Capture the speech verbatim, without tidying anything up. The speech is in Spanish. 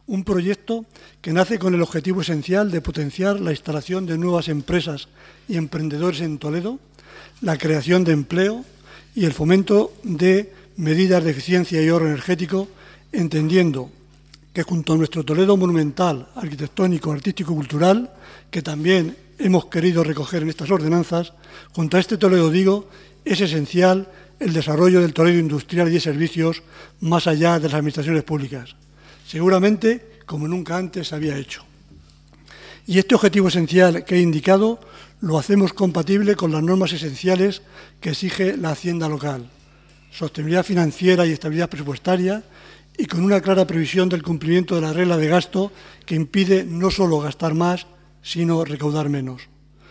Un proyecto que nace con el objetivo esencial de potenciar la instalación de nuevas empresas y emprendedores en Toledo, la creación de empleo y el fomento de medidas de eficiencia y ahorro energético, entendiendo que junto a nuestro Toledo monumental, arquitectónico, artístico y cultural, que también hemos querido recoger en estas ordenanzas, junto a este Toledo, digo, es esencial el desarrollo del Toledo industrial y de servicios más allá de las administraciones públicas, seguramente como nunca antes se había hecho. Y este objetivo esencial que he indicado lo hacemos compatible con las normas esenciales que exige la Hacienda local, sostenibilidad financiera y estabilidad presupuestaria, y con una clara previsión del cumplimiento de la regla de gasto que impide no solo gastar más, sino recaudar menos.